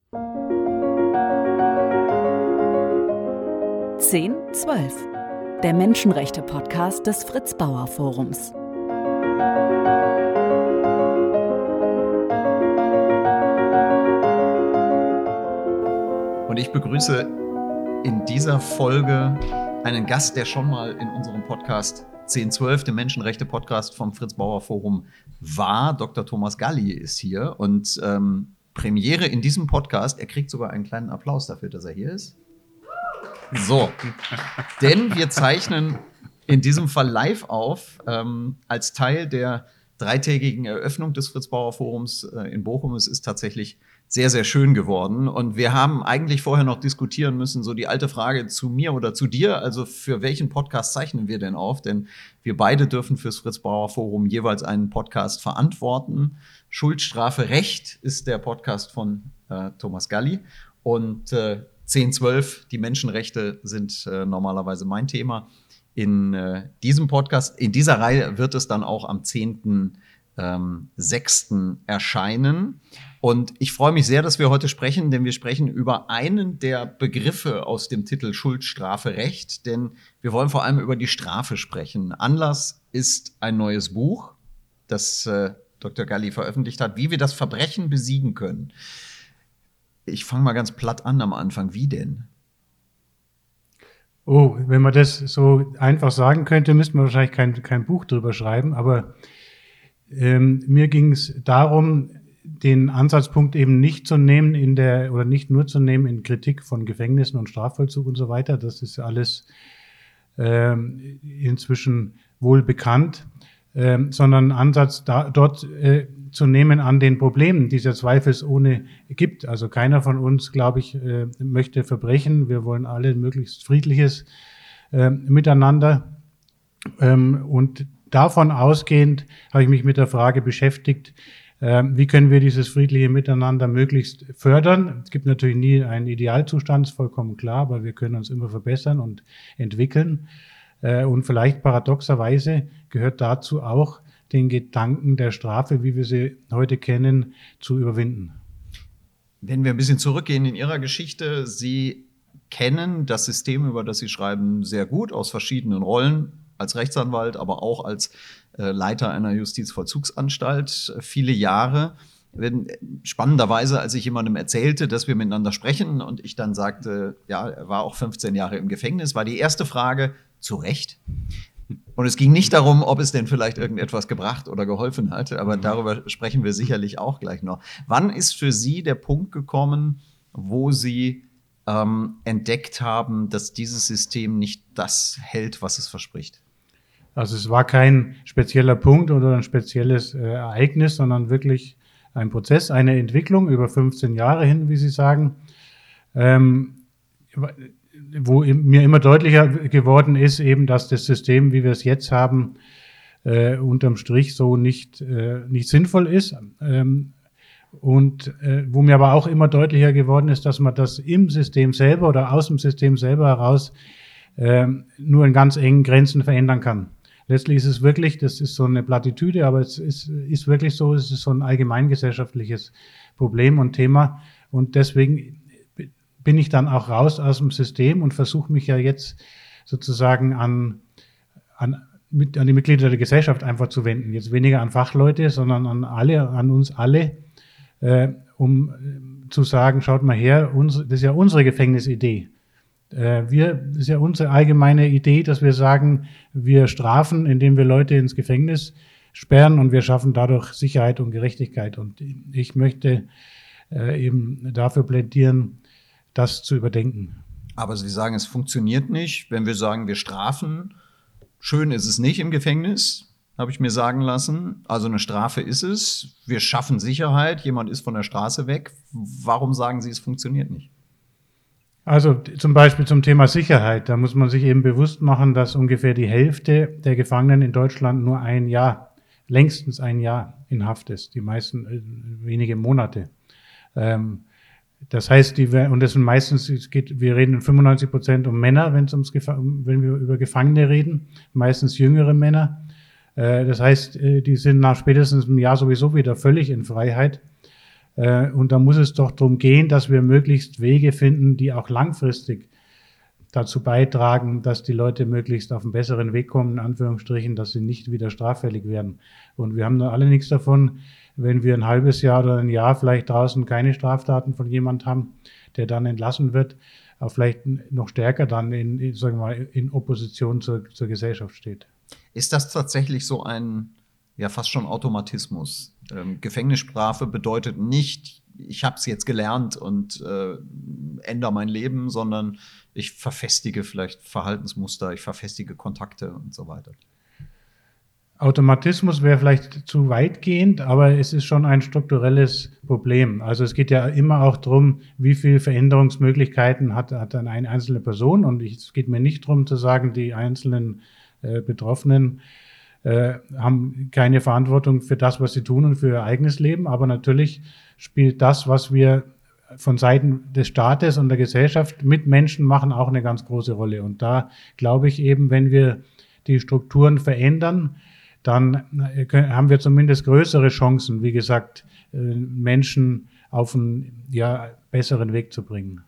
10/12, der Menschenrechte-Podcast des Fritz-Bauer-Forums. Und ich begrüße in dieser Folge einen Gast, der schon mal in unserem Podcast 10/12, dem Menschenrechte-Podcast vom Fritz-Bauer-Forum war. Dr. Thomas Galli ist hier und Premiere in diesem Podcast. Er kriegt sogar einen kleinen Applaus dafür, dass er hier ist. So, denn wir zeichnen in diesem Fall live auf, als Teil der dreitägigen Eröffnung des Fritz-Bauer-Forums in Bochum. Es ist tatsächlich sehr, sehr schön geworden. Und wir haben eigentlich vorher noch diskutieren müssen, so die alte Frage zu mir oder zu dir, also für welchen Podcast zeichnen wir denn auf? Denn wir beide dürfen fürs Fritz-Bauer-Forum jeweils einen Podcast verantworten. Schuld, Strafe, Recht ist der Podcast von Thomas Galli. Und 10/12, die Menschenrechte sind normalerweise mein Thema. In diesem Podcast, in dieser Reihe wird es dann auch am 10.06. erscheinen. Und ich freue mich sehr, dass wir heute sprechen, denn wir sprechen über einen der Begriffe aus dem Titel Schuld, Strafe, Recht. Denn wir wollen vor allem über die Strafe sprechen. Anlass ist ein neues Buch, das Dr. Galli veröffentlicht hat, wie wir das Verbrechen besiegen können. Ich fange mal ganz platt an am Anfang. Wie denn? Oh, wenn man das so einfach sagen könnte, müsste man wahrscheinlich kein Buch drüber schreiben. Aber mir ging es darum, den Ansatzpunkt eben nicht zu nehmen nicht nur zu nehmen in Kritik von Gefängnissen und Strafvollzug und so weiter. Das ist alles inzwischen wohl bekannt, sondern einen Ansatz dort zu nehmen an den Problemen, die es ja zweifelsohne gibt. Also keiner von uns, glaube ich, möchte Verbrechen. Wir wollen alle möglichst friedliches Miteinander. Und davon ausgehend habe ich mich mit der Frage beschäftigt, wie können wir dieses friedliche Miteinander möglichst fördern? Es gibt natürlich nie einen Idealzustand, ist vollkommen klar, aber wir können uns immer verbessern und entwickeln. Und vielleicht paradoxerweise gehört dazu auch, den Gedanken der Strafe, wie wir sie heute kennen, zu überwinden. Wenn wir ein bisschen zurückgehen in Ihrer Geschichte, Sie kennen das System, über das Sie schreiben, sehr gut aus verschiedenen Rollen, als Rechtsanwalt, aber auch als Leiter einer Justizvollzugsanstalt, viele Jahre. Spannenderweise, als ich jemandem erzählte, dass wir miteinander sprechen und ich dann sagte, ja, er war auch 15 Jahre im Gefängnis, war die erste Frage, zu Recht? Und es ging nicht darum, ob es denn vielleicht irgendetwas gebracht oder geholfen hat, aber darüber sprechen wir sicherlich auch gleich noch. Wann ist für Sie der Punkt gekommen, wo Sie entdeckt haben, dass dieses System nicht das hält, was es verspricht? Also es war kein spezieller Punkt oder ein spezielles Ereignis, sondern wirklich ein Prozess, eine Entwicklung über 15 Jahre hin, wie Sie sagen, wo mir immer deutlicher geworden ist, eben, dass das System, wie wir es jetzt haben, unterm Strich so nicht sinnvoll ist. Und wo mir aber auch immer deutlicher geworden ist, dass man das im System selber oder aus dem System selber heraus nur in ganz engen Grenzen verändern kann. Letztlich ist es wirklich, das ist so eine Plattitüde, aber es ist wirklich so, es ist so ein allgemeingesellschaftliches Problem und Thema. Und deswegen bin ich dann auch raus aus dem System und versuche mich ja jetzt sozusagen an die Mitglieder der Gesellschaft einfach zu wenden. Jetzt weniger an Fachleute, sondern an uns alle, um zu sagen, schaut mal her, das ist ja unsere Gefängnisidee. Das ist ja unsere allgemeine Idee, dass wir sagen, wir strafen, indem wir Leute ins Gefängnis sperren und wir schaffen dadurch Sicherheit und Gerechtigkeit. Und ich möchte eben dafür plädieren, das zu überdenken. Aber Sie sagen, es funktioniert nicht, wenn wir sagen, wir strafen. Schön ist es nicht im Gefängnis, habe ich mir sagen lassen. Also eine Strafe ist es. Wir schaffen Sicherheit. Jemand ist von der Straße weg. Warum sagen Sie, es funktioniert nicht? Also zum Beispiel zum Thema Sicherheit. Da muss man sich eben bewusst machen, dass ungefähr die Hälfte der Gefangenen in Deutschland nur längstens ein Jahr in Haft ist. Die meisten wenige Monate. Das heißt, und das sind meistens, wir reden 95% um Männer, wenn wir über Gefangene reden, meistens jüngere Männer. Das heißt, die sind nach spätestens einem Jahr sowieso wieder völlig in Freiheit. Und da muss es doch darum gehen, dass wir möglichst Wege finden, die auch langfristig dazu beitragen, dass die Leute möglichst auf einen besseren Weg kommen, in Anführungsstrichen, dass sie nicht wieder straffällig werden. Und wir haben da alle nichts davon, wenn wir ein halbes Jahr oder ein Jahr vielleicht draußen keine Straftaten von jemand haben, der dann entlassen wird, aber vielleicht noch stärker dann sagen wir mal, in Opposition zur Gesellschaft steht. Ist das tatsächlich so ein, ja fast schon Automatismus? Gefängnisstrafe bedeutet nicht, ich habe es jetzt gelernt und ändere mein Leben, sondern ich verfestige vielleicht Verhaltensmuster, ich verfestige Kontakte und so weiter. Automatismus wäre vielleicht zu weitgehend, aber es ist schon ein strukturelles Problem. Also es geht ja immer auch darum, wie viele Veränderungsmöglichkeiten hat eine einzelne Person. Und es geht mir nicht darum zu sagen, die einzelnen Betroffenen haben keine Verantwortung für das, was sie tun und für ihr eigenes Leben. Aber natürlich spielt das, was wir von Seiten des Staates und der Gesellschaft mit Menschen machen, auch eine ganz große Rolle. Und da glaube ich eben, wenn wir die Strukturen verändern, dann haben wir zumindest größere Chancen, wie gesagt, Menschen auf einen besseren Weg zu bringen.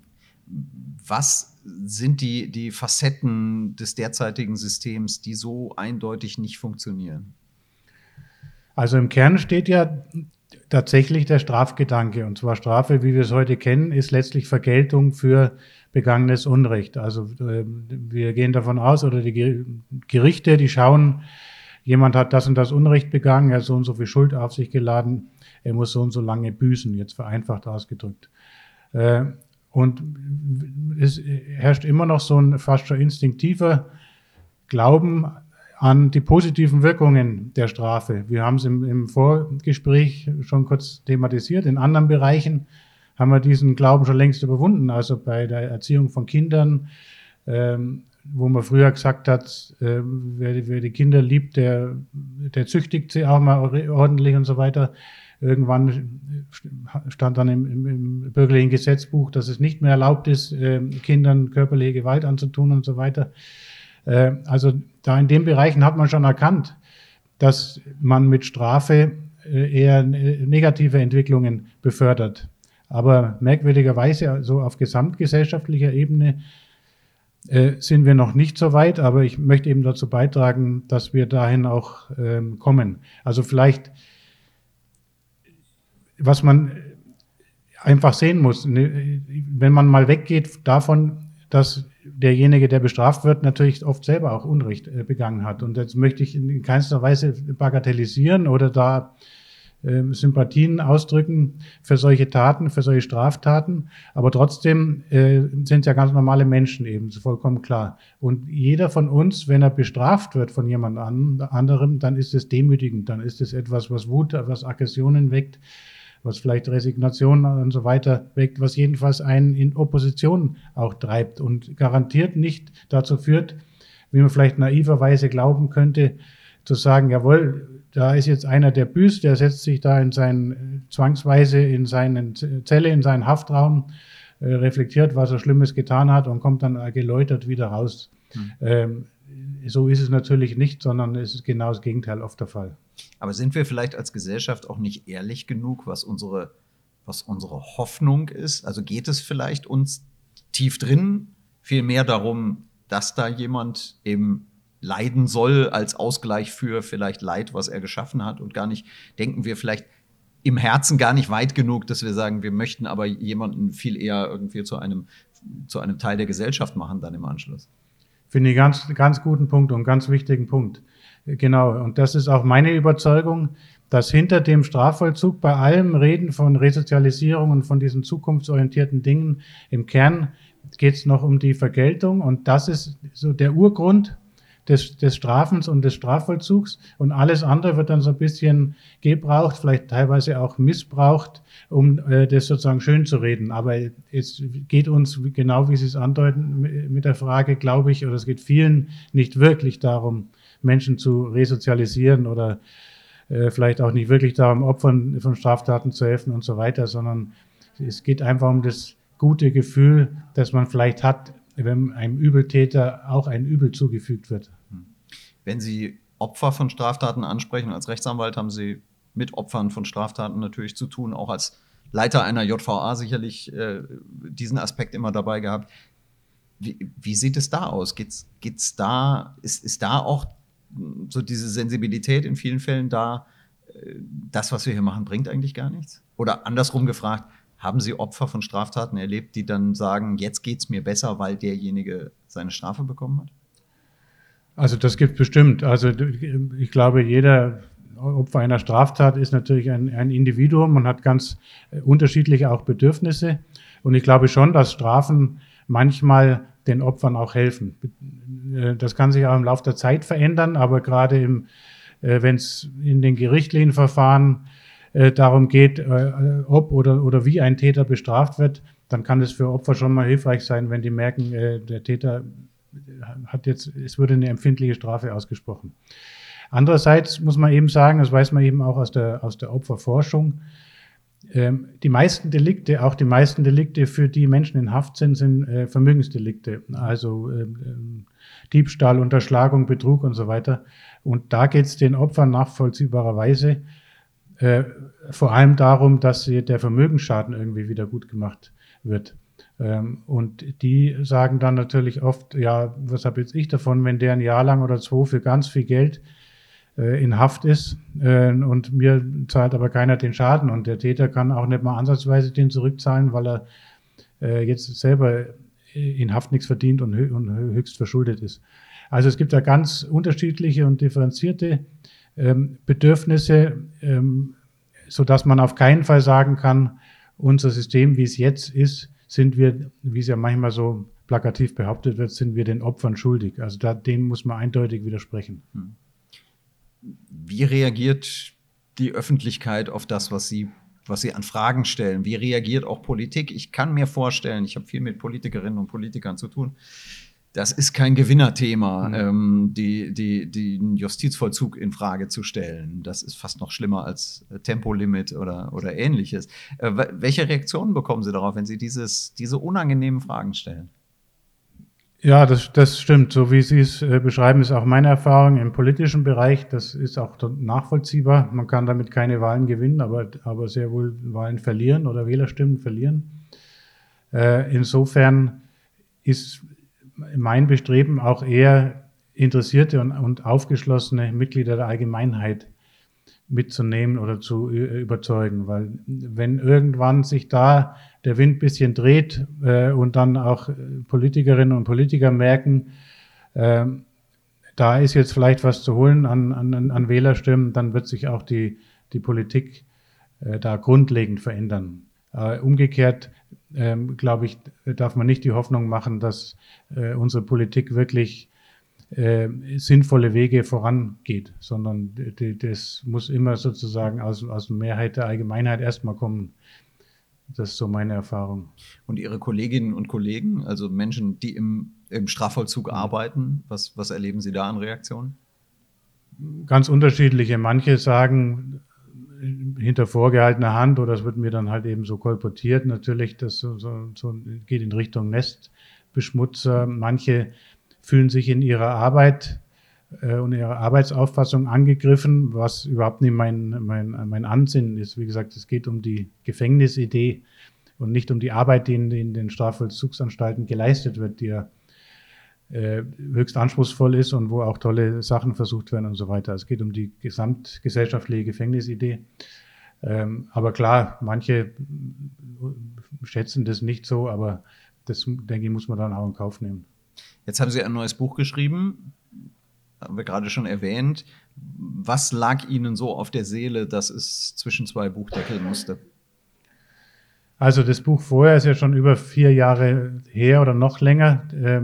Was sind die Facetten des derzeitigen Systems, die so eindeutig nicht funktionieren? Also im Kern steht ja tatsächlich der Strafgedanke. Und zwar Strafe, wie wir es heute kennen, ist letztlich Vergeltung für begangenes Unrecht. Also wir gehen davon aus, oder die Gerichte, die schauen, jemand hat das und das Unrecht begangen, er hat so und so viel Schuld auf sich geladen, er muss so und so lange büßen, jetzt vereinfacht ausgedrückt. Und es herrscht immer noch so ein fast schon instinktiver Glauben an die positiven Wirkungen der Strafe. Wir haben es im Vorgespräch schon kurz thematisiert. In anderen Bereichen haben wir diesen Glauben schon längst überwunden. Also bei der Erziehung von Kindern, wo man früher gesagt hat, wer die Kinder liebt, der züchtigt sie auch mal ordentlich und so weiter. Irgendwann stand dann im bürgerlichen Gesetzbuch, dass es nicht mehr erlaubt ist, Kindern körperliche Gewalt anzutun und so weiter. Also da in den Bereichen hat man schon erkannt, dass man mit Strafe eher negative Entwicklungen befördert. Aber merkwürdigerweise, so auf gesamtgesellschaftlicher Ebene, sind wir noch nicht so weit, aber ich möchte eben dazu beitragen, dass wir dahin auch kommen. Also vielleicht, was man einfach sehen muss, wenn man mal weggeht davon, dass derjenige, der bestraft wird, natürlich oft selber auch Unrecht begangen hat. Und jetzt möchte ich in keinster Weise bagatellisieren oder da Sympathien ausdrücken für solche Taten, für solche Straftaten. Aber trotzdem sind es ja ganz normale Menschen eben, das ist vollkommen klar. Und jeder von uns, wenn er bestraft wird von jemand anderem, dann ist es demütigend, dann ist es etwas, was Wut, was Aggressionen weckt, was vielleicht Resignation und so weiter weckt, was jedenfalls einen in Opposition auch treibt und garantiert nicht dazu führt, wie man vielleicht naiverweise glauben könnte, zu sagen, jawohl, da ist jetzt einer, der büßt, der setzt sich da zwangsweise in seine Zelle, in seinen Haftraum, reflektiert, was er Schlimmes getan hat und kommt dann geläutert wieder raus. So ist es natürlich nicht, sondern es ist genau das Gegenteil oft der Fall. Aber sind wir vielleicht als Gesellschaft auch nicht ehrlich genug, was unsere Hoffnung ist? Also geht es vielleicht uns tief drin viel mehr darum, dass da jemand eben leiden soll als Ausgleich für vielleicht Leid, was er geschaffen hat, und gar nicht, denken wir vielleicht im Herzen gar nicht weit genug, dass wir sagen, wir möchten aber jemanden viel eher irgendwie zu einem Teil der Gesellschaft machen dann im Anschluss. Finde ich ganz, ganz guten Punkt und einen ganz wichtigen Punkt. Genau, und das ist auch meine Überzeugung, dass hinter dem Strafvollzug bei allem Reden von Resozialisierung und von diesen zukunftsorientierten Dingen im Kern geht es noch um die Vergeltung, und das ist so der Urgrund des Strafens und des Strafvollzugs, und alles andere wird dann so ein bisschen gebraucht, vielleicht teilweise auch missbraucht, um das sozusagen schön zu reden. Aber es geht uns, genau wie Sie es andeuten mit der Frage, glaube ich, oder es geht vielen nicht wirklich darum, Menschen zu resozialisieren oder vielleicht auch nicht wirklich darum, Opfern von Straftaten zu helfen und so weiter, sondern es geht einfach um das gute Gefühl, das man vielleicht hat, wenn einem Übeltäter auch ein Übel zugefügt wird. Wenn Sie Opfer von Straftaten ansprechen, als Rechtsanwalt haben Sie mit Opfern von Straftaten natürlich zu tun, auch als Leiter einer JVA sicherlich diesen Aspekt immer dabei gehabt. Wie sieht es da aus? Ist da auch so diese Sensibilität in vielen Fällen da, das, was wir hier machen, bringt eigentlich gar nichts? Oder andersrum gefragt, haben Sie Opfer von Straftaten erlebt, die dann sagen, jetzt geht es mir besser, weil derjenige seine Strafe bekommen hat? Also das gibt es bestimmt. Also ich glaube, jeder Opfer einer Straftat ist natürlich ein Individuum und hat ganz unterschiedliche auch Bedürfnisse. Und ich glaube schon, dass Strafen manchmal den Opfern auch helfen. Das kann sich auch im Laufe der Zeit verändern, aber gerade wenn es in den gerichtlichen Verfahren darum geht, ob oder wie ein Täter bestraft wird, dann kann es für Opfer schon mal hilfreich sein, wenn die merken, der Täter es wurde eine empfindliche Strafe ausgesprochen. Andererseits muss man eben sagen, das weiß man eben auch aus der Opferforschung, die meisten Delikte, für die Menschen in Haft sind Vermögensdelikte, also Diebstahl, Unterschlagung, Betrug und so weiter. Und da geht es den Opfern nachvollziehbarerweise vor allem darum, dass der Vermögensschaden irgendwie wieder gut gemacht wird. Und die sagen dann natürlich oft, ja, was habe jetzt ich davon, wenn der ein Jahr lang oder 2 für ganz viel Geld in Haft ist und mir zahlt aber keiner den Schaden und der Täter kann auch nicht mal ansatzweise den zurückzahlen, weil er jetzt selber in Haft nichts verdient und höchst verschuldet ist. Also es gibt da ganz unterschiedliche und differenzierte Bedürfnisse, sodass man auf keinen Fall sagen kann, unser System, wie es jetzt ist, sind wir, wie es ja manchmal so plakativ behauptet wird, sind wir den Opfern schuldig. Also dem muss man eindeutig widersprechen. Wie reagiert die Öffentlichkeit auf das, was sie an Fragen stellen? Wie reagiert auch Politik? Ich kann mir vorstellen, ich habe viel mit Politikerinnen und Politikern zu tun, das ist kein Gewinnerthema, den Justizvollzug in Frage zu stellen. Das ist fast noch schlimmer als Tempolimit oder Ähnliches. Welche Reaktionen bekommen Sie darauf, wenn Sie diese unangenehmen Fragen stellen? Ja, das stimmt. So wie Sie es beschreiben, ist auch meine Erfahrung im politischen Bereich. Das ist auch nachvollziehbar. Man kann damit keine Wahlen gewinnen, aber sehr wohl Wahlen verlieren oder Wählerstimmen verlieren. Insofern ist mein Bestreben auch eher interessierte und aufgeschlossene Mitglieder der Allgemeinheit mitzunehmen oder zu überzeugen, weil wenn irgendwann sich da der Wind ein bisschen dreht und dann auch Politikerinnen und Politiker merken, da ist jetzt vielleicht was zu holen an Wählerstimmen, dann wird sich auch die Politik da grundlegend verändern. Umgekehrt, glaube ich, darf man nicht die Hoffnung machen, dass unsere Politik wirklich sinnvolle Wege vorangeht, sondern das muss immer sozusagen aus der Mehrheit der Allgemeinheit erstmal kommen. Das ist so meine Erfahrung. Und Ihre Kolleginnen und Kollegen, also Menschen, die im Strafvollzug arbeiten, was erleben Sie da an Reaktionen? Ganz unterschiedliche. Manche sagen hinter vorgehaltener Hand, oder es wird mir dann halt eben so kolportiert, natürlich, das so geht in Richtung Nestbeschmutzer. Manche fühlen sich in ihrer Arbeit und ihrer Arbeitsauffassung angegriffen, was überhaupt nicht mein Ansinnen ist. Wie gesagt, es geht um die Gefängnisidee und nicht um die Arbeit, die in den Strafvollzugsanstalten geleistet wird, die ja höchst anspruchsvoll ist und wo auch tolle Sachen versucht werden und so weiter. Es geht um die gesamtgesellschaftliche Gefängnisidee. Aber klar, manche schätzen das nicht so, aber das, denke ich, muss man dann auch in Kauf nehmen. Jetzt haben Sie ein neues Buch geschrieben, haben wir gerade schon erwähnt. Was lag Ihnen so auf der Seele, dass es zwischen 2 Buchdeckel musste? Also das Buch vorher ist ja schon über 4 Jahre her oder noch länger.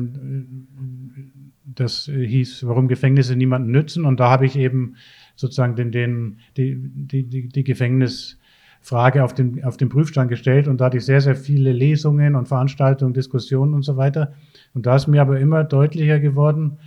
Das hieß, warum Gefängnisse niemandem nützen. Und da habe ich eben sozusagen die Gefängnisfrage auf den Prüfstand gestellt. Und da hatte ich sehr, sehr viele Lesungen und Veranstaltungen, Diskussionen und so weiter. Und da ist mir aber immer deutlicher geworden,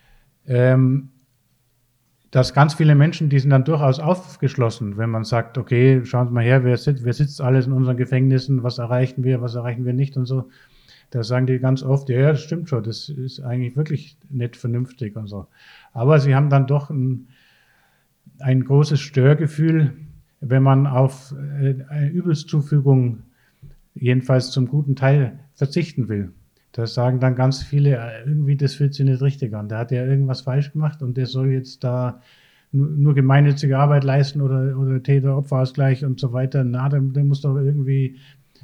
dass ganz viele Menschen, die sind dann durchaus aufgeschlossen, wenn man sagt, okay, schauen Sie mal her, wer sitzt alles in unseren Gefängnissen, was erreichen wir nicht und so. Da sagen die ganz oft, ja, das stimmt schon, das ist eigentlich wirklich nicht vernünftig und so. Aber sie haben dann doch ein großes Störgefühl, wenn man auf eine Übelszufügung jedenfalls zum guten Teil verzichten will. Das sagen dann ganz viele, irgendwie das fühlt sich nicht richtig an. Der hat ja irgendwas falsch gemacht und der soll jetzt da nur gemeinnützige Arbeit leisten oder Täter-Opfer-Ausgleich und so weiter. Na, der muss doch irgendwie,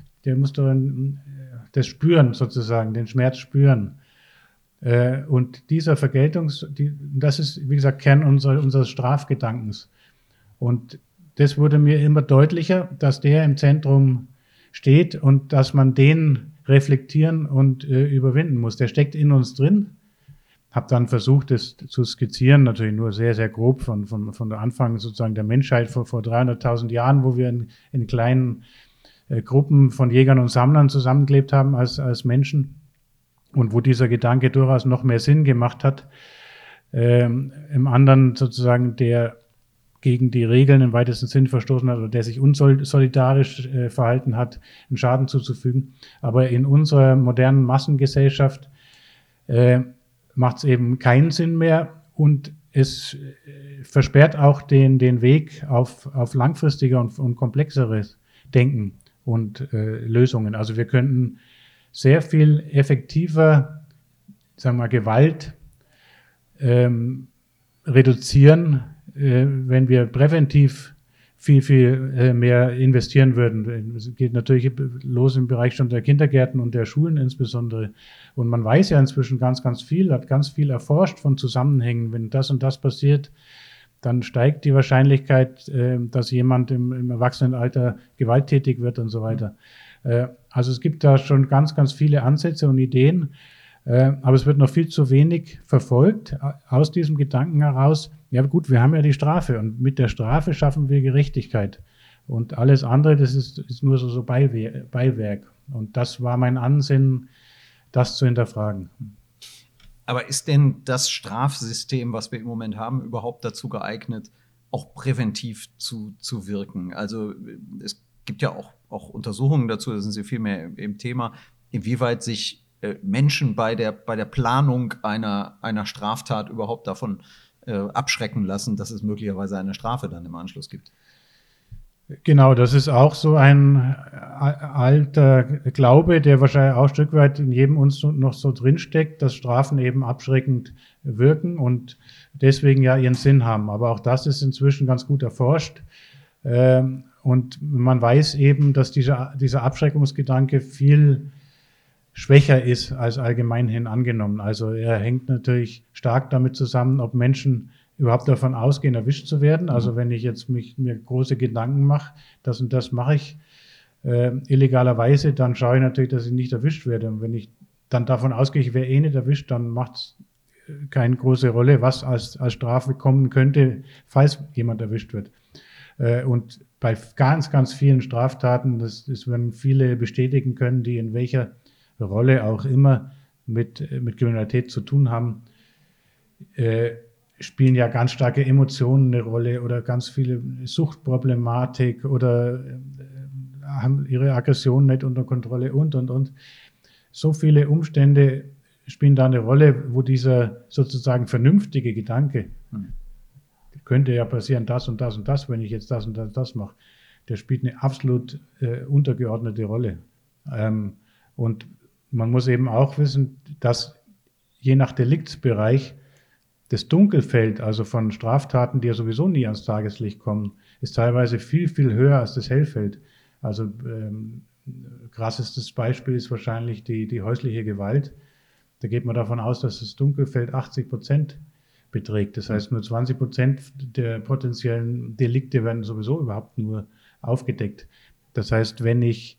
das spüren sozusagen, den Schmerz spüren. Und dieser das ist, wie gesagt, Kern unseres Strafgedankens. Und das wurde mir immer deutlicher, dass der im Zentrum steht und dass man den reflektieren und überwinden muss. Der steckt in uns drin. Habe dann versucht, das zu skizzieren, natürlich nur sehr, sehr grob von der Anfang sozusagen der Menschheit vor 300.000 Jahren, wo wir in kleinen Gruppen von Jägern und Sammlern zusammengelebt haben als Menschen und wo dieser Gedanke durchaus noch mehr Sinn gemacht hat. Im anderen sozusagen, der gegen die Regeln im weitesten Sinn verstoßen hat oder der sich unsolidarisch verhalten hat, einen Schaden zuzufügen. Aber in unserer modernen Massengesellschaft macht es eben keinen Sinn mehr und es versperrt auch den Weg auf langfristiger und komplexeres Denken und Lösungen. Also wir könnten sehr viel effektiver, sagen wir mal, Gewalt reduzieren, wenn wir präventiv viel mehr investieren würden. Es geht natürlich los im Bereich schon der Kindergärten und der Schulen insbesondere. Und man weiß ja inzwischen ganz, ganz viel, hat ganz viel erforscht von Zusammenhängen. Wenn das und das passiert, dann steigt die Wahrscheinlichkeit, dass jemand im Erwachsenenalter gewalttätig wird und so weiter. Also es gibt da schon ganz, ganz viele Ansätze und Ideen, aber es wird noch viel zu wenig verfolgt aus diesem Gedanken heraus. Ja gut, wir haben ja die Strafe und mit der Strafe schaffen wir Gerechtigkeit. Und alles andere, das ist nur so Beiwerk. Und das war mein Ansinnen, das zu hinterfragen. Aber ist denn das Strafsystem, was wir im Moment haben, überhaupt dazu geeignet, auch präventiv zu wirken? Also es gibt ja auch Untersuchungen dazu, da sind Sie viel mehr im Thema, inwieweit sich Menschen bei der Planung einer Straftat überhaupt davon abschrecken lassen, dass es möglicherweise eine Strafe dann im Anschluss gibt. Genau, das ist auch so ein alter Glaube, der wahrscheinlich auch ein Stück weit in jedem uns noch so drinsteckt, dass Strafen eben abschreckend wirken und deswegen ja ihren Sinn haben. Aber auch das ist inzwischen ganz gut erforscht. Und man weiß eben, dass dieser Abschreckungsgedanke viel schwächer ist als allgemeinhin angenommen. Also er hängt natürlich stark damit zusammen, ob Menschen überhaupt davon ausgehen, erwischt zu werden. Also wenn ich jetzt mir große Gedanken mache, das und das mache ich illegalerweise, dann schaue ich natürlich, dass ich nicht erwischt werde. Und wenn ich dann davon ausgehe, ich wäre eh nicht erwischt, dann macht es keine große Rolle, was als Strafe kommen könnte, falls jemand erwischt wird. Und bei ganz, ganz vielen Straftaten, das werden viele bestätigen können, die in welcher Rolle auch immer mit Kriminalität zu tun haben, spielen ja ganz starke Emotionen eine Rolle oder ganz viele Suchtproblematik oder haben ihre Aggression nicht unter Kontrolle und. So viele Umstände spielen da eine Rolle, wo dieser sozusagen vernünftige Gedanke, könnte ja passieren, das und das und das, wenn ich jetzt das und das mache, der spielt eine absolut untergeordnete Rolle. Und man muss eben auch wissen, dass je nach Deliktsbereich das Dunkelfeld, also von Straftaten, die ja sowieso nie ans Tageslicht kommen, ist teilweise viel, viel höher als das Hellfeld. Also krassestes Beispiel ist wahrscheinlich die häusliche Gewalt. Da geht man davon aus, dass das Dunkelfeld 80% beträgt. Das heißt, nur 20% der potenziellen Delikte werden sowieso überhaupt nur aufgedeckt. Das heißt, wenn ich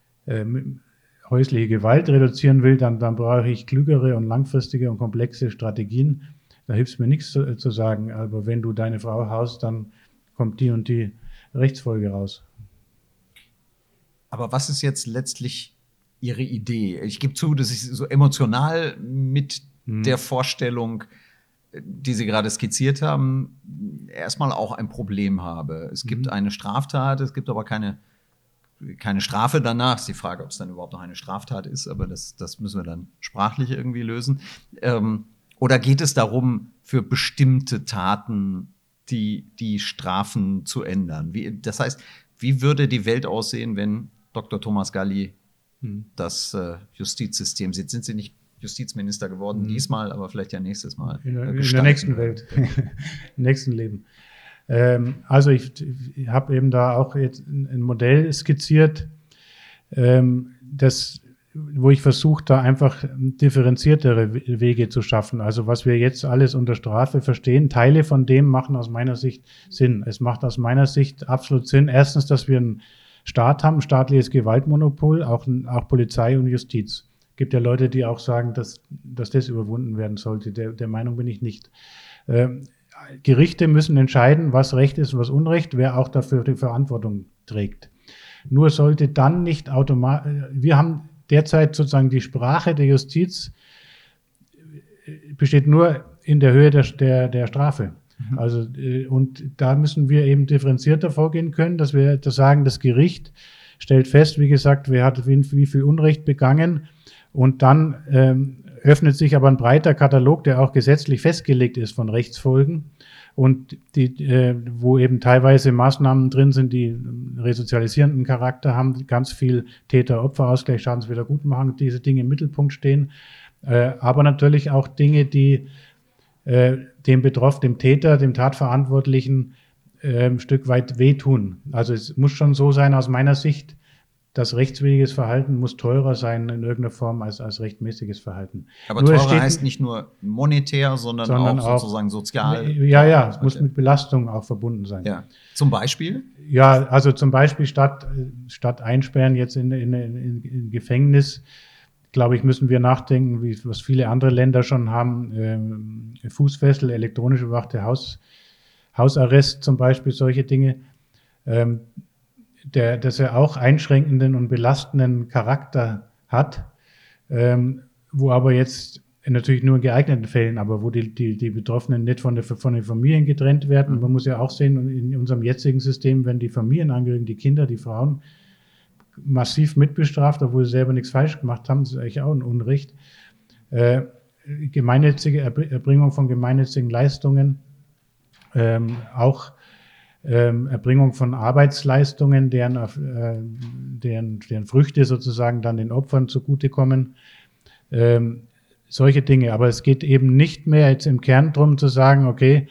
häusliche Gewalt reduzieren will, dann brauche ich klügere und langfristige und komplexe Strategien. Da hilft es mir nichts zu sagen, aber wenn du deine Frau haust, dann kommt die und die Rechtsfolge raus. Aber was ist jetzt letztlich Ihre Idee? Ich gebe zu, dass ich so emotional mit der Vorstellung, die Sie gerade skizziert haben, erstmal auch ein Problem habe. Es gibt eine Straftat, es gibt aber keine Strafe danach. Ist die Frage, ob es dann überhaupt noch eine Straftat ist, aber das müssen wir dann sprachlich irgendwie lösen. Oder geht es darum, für bestimmte Taten die Strafen zu ändern? Das heißt, wie würde die Welt aussehen, wenn Dr. Thomas Galli das Justizsystem sieht? Sind Sie nicht Justizminister geworden diesmal, aber vielleicht ja nächstes Mal? In der nächsten Welt, im nächsten Leben. Also ich habe eben da auch jetzt ein Modell skizziert, wo ich versuche, da einfach differenziertere Wege zu schaffen. Also was wir jetzt alles unter Strafe verstehen, Teile von dem machen aus meiner Sicht Sinn. Es macht aus meiner Sicht absolut Sinn. Erstens, dass wir einen Staat haben, staatliches Gewaltmonopol, auch Polizei und Justiz. Es gibt ja Leute, die auch sagen, dass das überwunden werden sollte. Der Meinung bin ich nicht. Gerichte müssen entscheiden, was Recht ist und was Unrecht, wer auch dafür die Verantwortung trägt. Nur sollte dann nicht automatisch, wir haben derzeit sozusagen die Sprache der Justiz besteht nur in der Höhe der Strafe. Also, und da müssen wir eben differenzierter vorgehen können, dass wir sagen, das Gericht stellt fest, wie gesagt, wer hat wie viel Unrecht begangen, und dann öffnet sich aber ein breiter Katalog, der auch gesetzlich festgelegt ist von Rechtsfolgen, und wo eben teilweise Maßnahmen drin sind, die resozialisierenden Charakter haben, ganz viel Täter-Opfer-Ausgleich, Schadenswiedergutmachung, diese Dinge im Mittelpunkt stehen, aber natürlich auch Dinge, die dem Betroffenen, dem Täter, dem Tatverantwortlichen ein Stück weit wehtun. Also es muss schon so sein aus meiner Sicht, dass rechtswidriges Verhalten muss teurer sein in irgendeiner Form als rechtmäßiges Verhalten. Aber teurer heißt nicht nur monetär, sondern auch sozusagen sozial. Ja, es muss mit Belastung auch verbunden sein. Ja. Zum Beispiel? Ja, also zum Beispiel statt einsperren jetzt in Gefängnis, glaube ich, müssen wir nachdenken, was viele andere Länder schon haben, Fußfessel, elektronisch überwachte Hausarrest zum Beispiel, solche Dinge, dass er auch einschränkenden und belastenden Charakter hat, wo aber jetzt natürlich nur in geeigneten Fällen, aber wo die Betroffenen nicht von den Familien getrennt werden. Man muss ja auch sehen, in unserem jetzigen System werden die Familienangehörigen, die Kinder, die Frauen massiv mitbestraft, obwohl sie selber nichts falsch gemacht haben. Das ist eigentlich auch ein Unrecht. Gemeinnützige Erbringung von gemeinnützigen Leistungen, auch Erbringung von Arbeitsleistungen, deren Früchte sozusagen dann den Opfern zugutekommen. Solche Dinge. Aber es geht eben nicht mehr jetzt im Kern darum zu sagen, okay,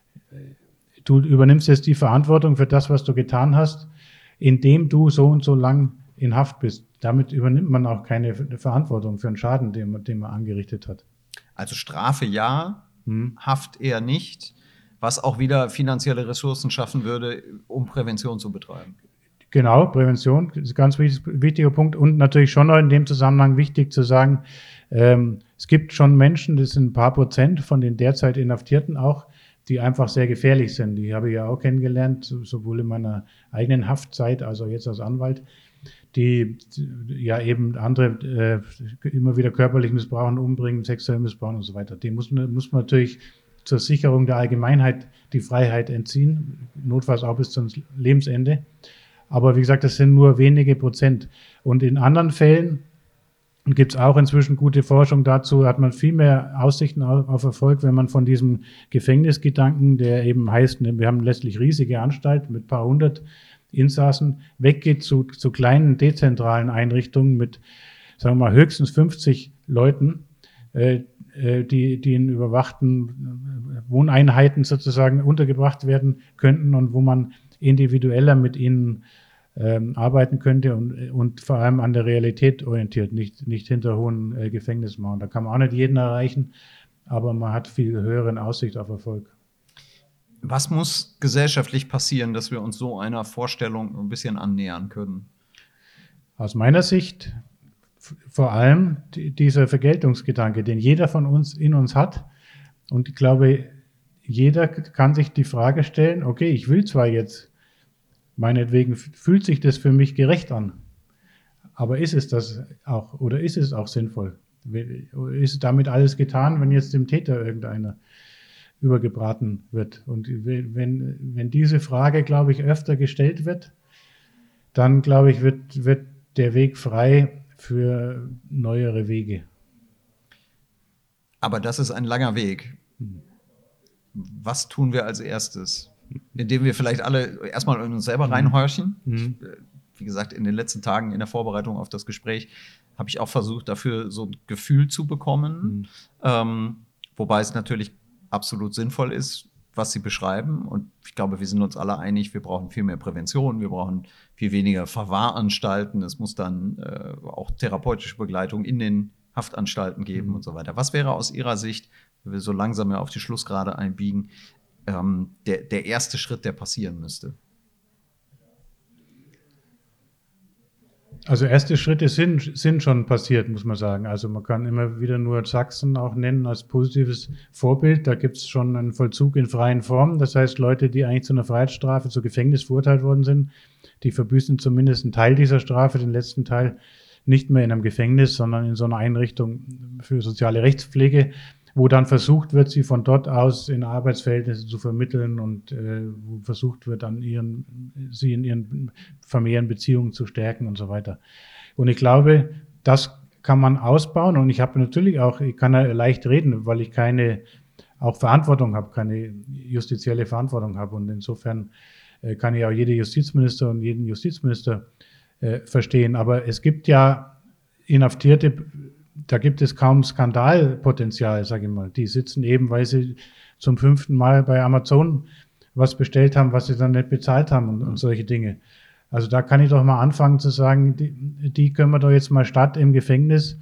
du übernimmst jetzt die Verantwortung für das, was du getan hast, indem du so und so lang in Haft bist. Damit übernimmt man auch keine Verantwortung für einen Schaden, den man angerichtet hat. Also Strafe ja, Haft eher nicht, was auch wieder finanzielle Ressourcen schaffen würde, um Prävention zu betreiben. Genau, Prävention ist ein ganz wichtiger Punkt, und natürlich schon noch in dem Zusammenhang wichtig zu sagen, es gibt schon Menschen, das sind ein paar Prozent von den derzeit Inhaftierten auch, die einfach sehr gefährlich sind. Die habe ich ja auch kennengelernt, sowohl in meiner eigenen Haftzeit als auch jetzt als Anwalt, die ja eben andere immer wieder körperlich missbrauchen, umbringen, sexuell missbrauchen und so weiter. Die muss man natürlich zur Sicherung der Allgemeinheit die Freiheit entziehen, notfalls auch bis zum Lebensende. Aber wie gesagt, das sind nur wenige Prozent. Und in anderen Fällen gibt es auch inzwischen gute Forschung dazu, hat man viel mehr Aussichten auf Erfolg, wenn man von diesem Gefängnisgedanken, der eben heißt, wir haben letztlich riesige Anstalten mit ein paar hundert Insassen, weggeht zu kleinen dezentralen Einrichtungen mit, sagen wir mal, höchstens 50 Leuten, die in überwachten Wohneinheiten sozusagen untergebracht werden könnten und wo man individueller mit ihnen arbeiten könnte und vor allem an der Realität orientiert, nicht hinter hohen Gefängnismauern. Da kann man auch nicht jeden erreichen, aber man hat viel höhere Aussicht auf Erfolg. Was muss gesellschaftlich passieren, dass wir uns so einer Vorstellung ein bisschen annähern können? Aus meiner Sicht vor allem dieser Vergeltungsgedanke, den jeder von uns in uns hat. Und ich glaube, jeder kann sich die Frage stellen, okay, ich will zwar jetzt, meinetwegen fühlt sich das für mich gerecht an, aber ist es das auch, oder ist es auch sinnvoll? Ist damit alles getan, wenn jetzt dem Täter irgendeiner übergebraten wird? Und wenn diese Frage, glaube ich, öfter gestellt wird, dann, glaube ich, wird der Weg frei für neuere Wege. Aber das ist ein langer Weg. Was tun wir als erstes? indem wir vielleicht alle erstmal in uns selber reinhorchen. Wie gesagt, in den letzten Tagen in der Vorbereitung auf das Gespräch habe ich auch versucht, dafür so ein Gefühl zu bekommen. Wobei es natürlich absolut sinnvoll ist, was Sie beschreiben. Und ich glaube, wir sind uns alle einig, wir brauchen viel mehr Prävention, wir brauchen viel weniger Verwahranstalten. Es muss dann auch therapeutische Begleitung in den Haftanstalten geben und so weiter. Was wäre aus Ihrer Sicht, wenn wir so langsam ja auf die Schlussgerade einbiegen, der erste Schritt, der passieren müsste? Also erste Schritte sind schon passiert, muss man sagen. Also man kann immer wieder nur Sachsen auch nennen als positives Vorbild. Da gibt es schon einen Vollzug in freien Formen. Das heißt, Leute, die eigentlich zu einer Freiheitsstrafe, zu Gefängnis verurteilt worden sind, die verbüßen zumindest einen Teil dieser Strafe, den letzten Teil nicht mehr in einem Gefängnis, sondern in so einer Einrichtung für soziale Rechtspflege, wo dann versucht wird, sie von dort aus in Arbeitsverhältnisse zu vermitteln und wo versucht wird, dann sie in ihren familiären Beziehungen zu stärken und so weiter. Und ich glaube, das kann man ausbauen. Und ich habe natürlich auch, ich kann ja leicht reden, weil ich keine auch Verantwortung habe, keine justizielle Verantwortung habe. Und insofern kann ich auch jede Justizminister und jeden Justizminister verstehen. Aber es gibt ja Inhaftierte, da gibt es kaum Skandalpotenzial, sage ich mal. Die sitzen eben, weil sie zum 5. Mal bei Amazon was bestellt haben, was sie dann nicht bezahlt haben und solche Dinge. Also da kann ich doch mal anfangen zu sagen, die können wir doch jetzt mal statt im Gefängnis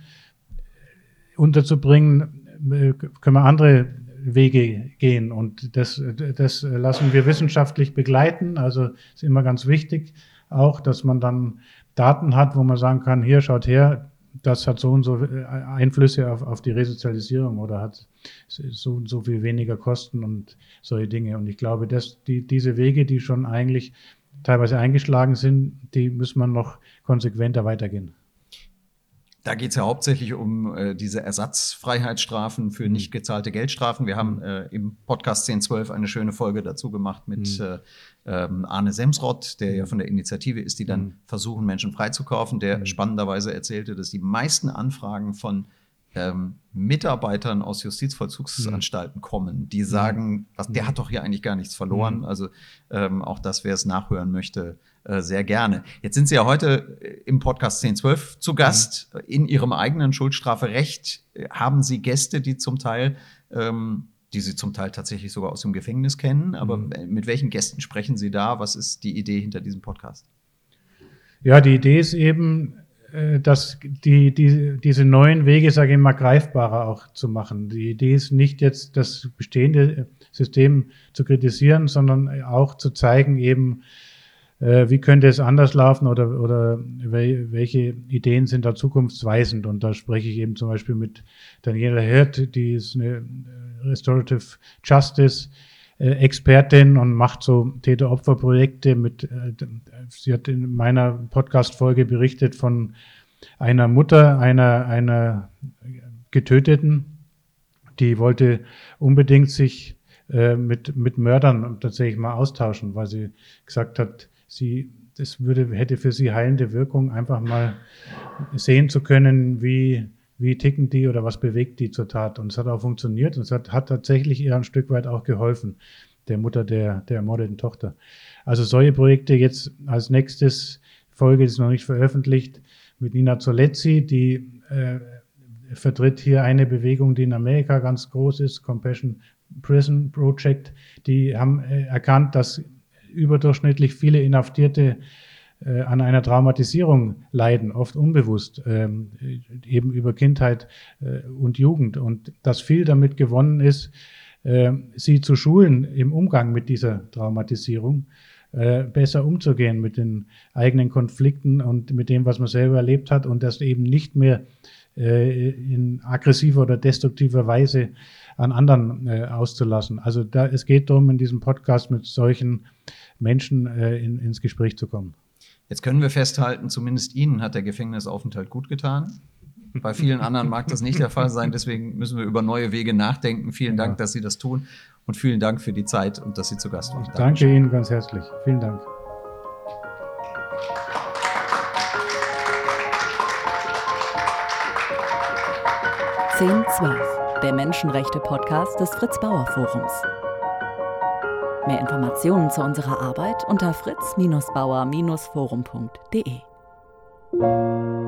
unterzubringen, können wir andere Wege gehen. Und das lassen wir wissenschaftlich begleiten. Also ist immer ganz wichtig auch, dass man dann Daten hat, wo man sagen kann, hier, schaut her, das hat so und so Einflüsse auf die Resozialisierung oder hat so und so viel weniger Kosten und solche Dinge. Und ich glaube, dass diese Wege, die schon eigentlich teilweise eingeschlagen sind, die muss man noch konsequenter weitergehen. Da geht es ja hauptsächlich um diese Ersatzfreiheitsstrafen für nicht gezahlte Geldstrafen. Wir haben im Podcast 1012 eine schöne Folge dazu gemacht mit Arne Semsrott, der ja von der Initiative ist, die dann versuchen, Menschen freizukaufen, der spannenderweise erzählte, dass die meisten Anfragen von Mitarbeitern aus Justizvollzugsanstalten kommen, die sagen, der hat doch hier eigentlich gar nichts verloren. Also auch das, wer es nachhören möchte, sehr gerne. Jetzt sind Sie ja heute im Podcast 1012 zu Gast. In Ihrem eigenen Schuldstraferecht haben Sie Gäste, die Sie zum Teil tatsächlich sogar aus dem Gefängnis kennen. Aber mit welchen Gästen sprechen Sie da? Was ist die Idee hinter diesem Podcast? Ja, die Idee ist eben, dass diese neuen Wege, sage ich mal, greifbarer auch zu machen. Die Idee ist nicht jetzt, das bestehende System zu kritisieren, sondern auch zu zeigen eben, wie könnte es anders laufen oder welche Ideen sind da zukunftsweisend. Und da spreche ich eben zum Beispiel mit Daniela Hirt, die ist eine Restorative Justice Expertin und macht so Täter-Opfer-Projekte sie hat in meiner Podcast-Folge berichtet von einer Mutter einer Getöteten, die wollte unbedingt sich mit Mördern tatsächlich mal austauschen, weil sie gesagt hat, hätte für sie heilende Wirkung, einfach mal sehen zu können, wie ticken die oder was bewegt die zur Tat. Und es hat auch funktioniert und es hat tatsächlich ihr ein Stück weit auch geholfen, der Mutter der ermordeten Tochter. Also solche Projekte jetzt als nächstes, Folge ist noch nicht veröffentlicht, mit Nina Zolezzi, die vertritt hier eine Bewegung, die in Amerika ganz groß ist, Compassion Prison Project. Die haben erkannt, dass überdurchschnittlich viele Inhaftierte an einer Traumatisierung leiden, oft unbewusst, eben über Kindheit und Jugend. Und dass viel damit gewonnen ist, sie zu schulen im Umgang mit dieser Traumatisierung, besser umzugehen mit den eigenen Konflikten und mit dem, was man selber erlebt hat und das eben nicht mehr in aggressiver oder destruktiver Weise an anderen auszulassen. Also es geht darum, in diesem Podcast mit solchen Menschen ins Gespräch zu kommen. Jetzt können wir festhalten, zumindest Ihnen hat der Gefängnisaufenthalt gut getan. Bei vielen anderen mag das nicht der Fall sein. Deswegen müssen wir über neue Wege nachdenken. Vielen Dank, dass Sie das tun. Und vielen Dank für die Zeit und dass Sie zu Gast waren. Danke Ihnen ganz herzlich. Vielen Dank. #1012, der Menschenrechte-Podcast des Fritz-Bauer-Forums. Mehr Informationen zu unserer Arbeit unter fritz-bauer-forum.de.